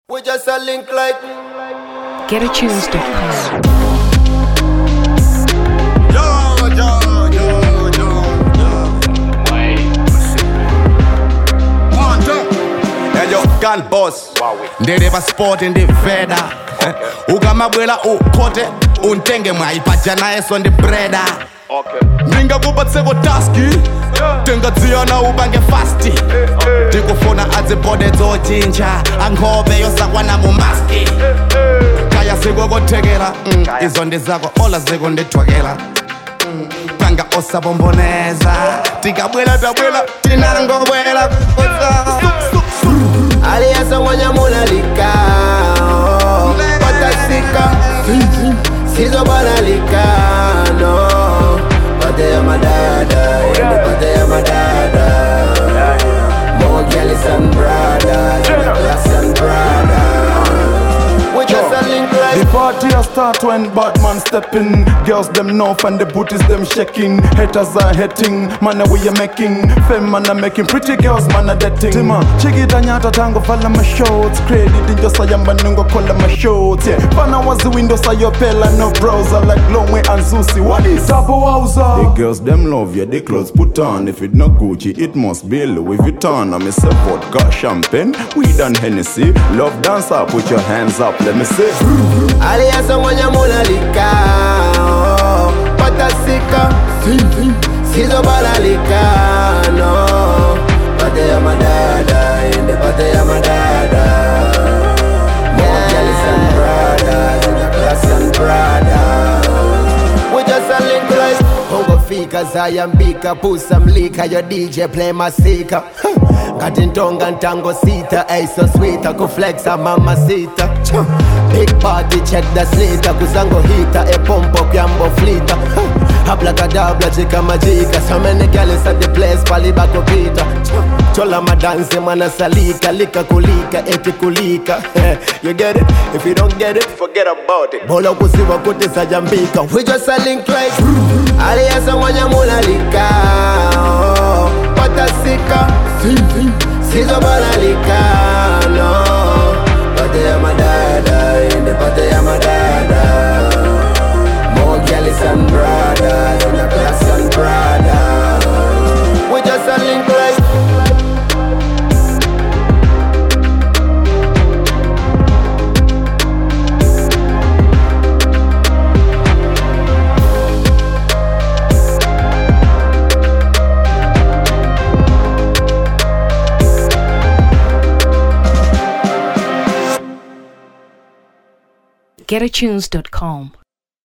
We just a link like GetAtunes.com. Yo, gun boss. Ndere pa sport in the veda. Ukamabwela ukhote untenge mwayipaja naye so ndi breda. Ninga kubatseko taski. Tenga dziyana ubange fasti. Tikufuna adzibode dzochinja anghobe yosakwana mu maski. Kaya sikokothekela izo ndi zako ola ziko ndithwakela. Panga osabomboneza tikabwela tabwela tinangobwela aliasa mwanyamula likao patasika sizo bana likano pate ya madada pate ya madada more girls and brothers class and brothers we just a link like the party a start when Batman step in. Girls them north and the booties them shaking. Haters are hating, man we are making. Fame man are making, pretty girls man are dating. Tima, chiki danyata tango fala my shots. Credit in just a yamba nungo kola my shots. Yeah, pana was the windows of your pella no browser like Longway and Zusi. What is Tapo Wowza? The girls them love you, the clothes put on. If it not Gucci, it must be Louis Vuitton. I'm a vodka, champagne, weed and Hennessy. Love dancer, put your hands up, let me see. aliasa mwanyamula likao patasika sizo bala likano pate ya madada inde pate ya madada more girls and brothers in the class and brothers we just a link like Hongo fika zayambika pusa mlika your DJ play masika Katintonga ntango sita ay so sweet kuflexa mama sita big party check the slita kuzango hita e pompo kyambo flita habla kadabla chika majika so many girls at the place pali bako pita chola madanse mwana salika lika kulika eti kulika you get it if you don't get it forget about it bola kusiwa kuti sajambika we just a link like aliasa mwanyamula likao patasika sizo bala likano pate ya madada inde pate ya madada more girls and brothers in the class and brothers we just a link like GetAtunes.com.